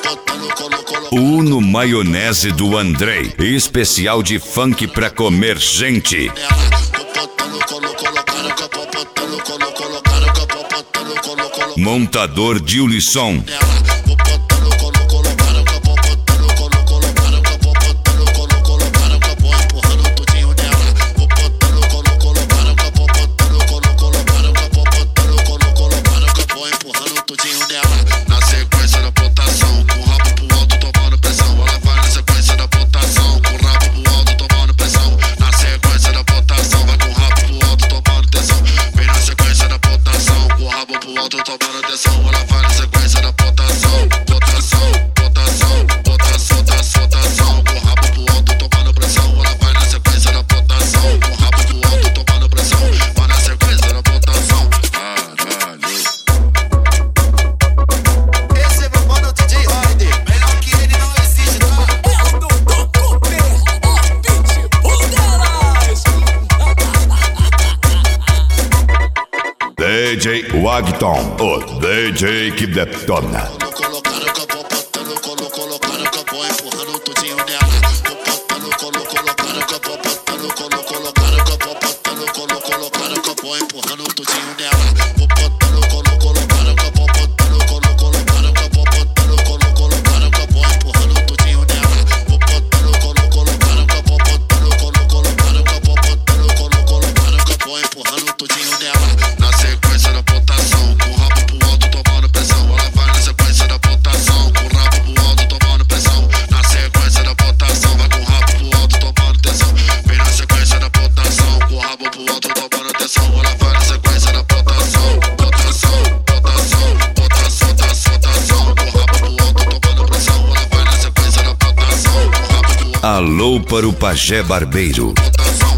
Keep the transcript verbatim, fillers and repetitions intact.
Uno Maionese do Andrei, especial de funk pra comer gente. Montador de Ulisson. D J Wagton, o D J que detona. Alô para o Pajé Barbeiro.